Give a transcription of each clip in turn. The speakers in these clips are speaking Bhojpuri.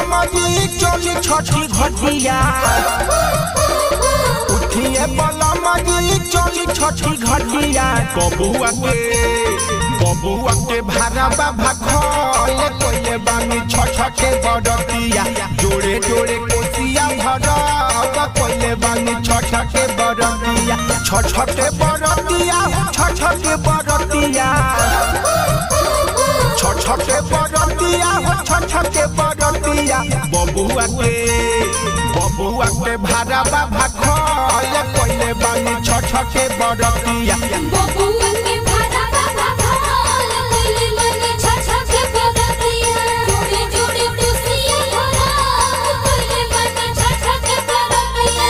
मजी चली छठी घटिया उठिए बला मजी चली छठी घटिया बबुआ के भारा बाबा खोले कोइले बानी छठ के बरतिया जोड़े जोड़े कोसिया भरा कोइले बानी छठ के बरतिया छठ के बरतिया छठ के बरतिया छठ के बरतिया छठ के बरतिया बबुआ के भारा बाबा खोले कोइले बानी छठ के बरतिया बबुआ के भारा बाबा खोले कोइले बानी छठ के बरतिया जोड़े जोड़े कोसिया भरा कोइले बानी छठ के बरतिया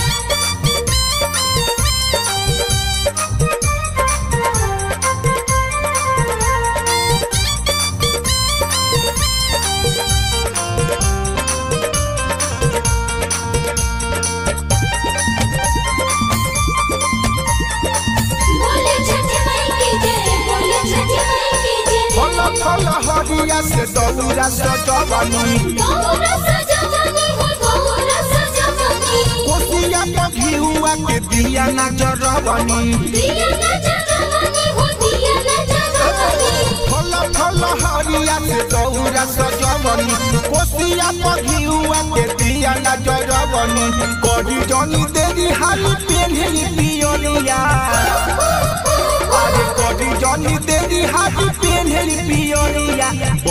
फल हरिया से दौरा सजवनी कोसिया पघियुआ के दिया न जरवनी फल हरिया से दौरा सजवनी कोसिया पघियुआ के दिया न जरवनी करी जनी देरी हाली पेन्हली पियरिया अरे करी जनी देरी हाली पेन्हली पियरिया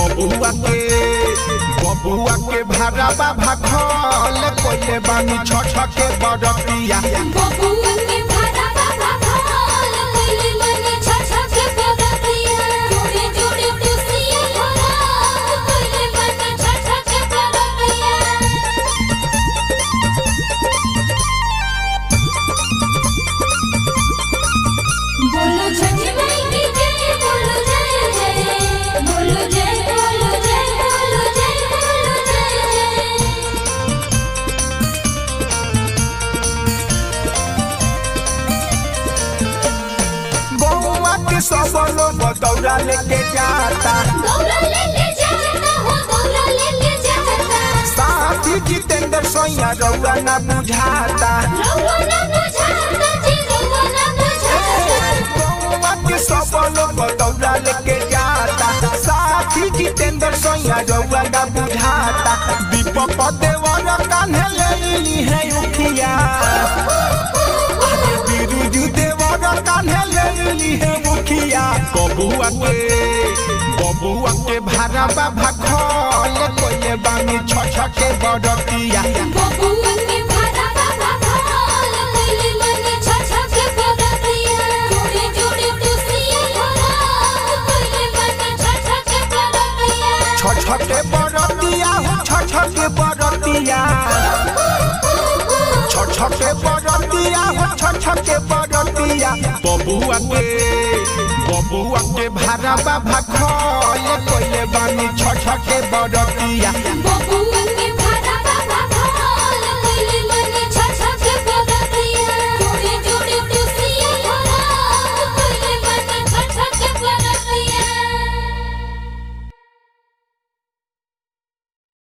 बबुआ के भारा बाबा खोले कोइले बानी छठ के बरतिया बबुआ के भारा बाबा खोले कोइले बानी छठ के बरतिया जोड़े जोड़े कोसिया भरा कोइले बानी छठ के बरतिया बोलो छठी माई की जय बोलो जय जय बोलो जय बोलो जय बोलो जय बोलो जय जय बउआ के सब लोग दौरा लेके जाता दौरा लेके जाता हो दौरा लेके जाता साथी जितेंद्र सोया रउआ ना बुझाता रउआ ना बुझाता जी रउआ ना बुझाता बउआ के सब लोग दौरा लेके जाता साथी जितेंद्र सोया रउआ ना बुझाता दीपक देवर कान्हे लेली है उखिया बिरुजू देवर कान्हे लेली है मुखिया बबुआ के भारा बाबा खोले कोइले बानी छठ के बरतिया बबुआ के भारा बाबा खोले कोइले बानी छठ के बरतिया जोड़े जोड़े कोसिया भरा कोइले बानी छठ के बरतिया छठ के बरतिया छठ के बरतिया छठ के बरतिया छठ के बरतिया बबुआ के भारा बाबा खोले कोइले बानी छठ के बरतिया बबुआ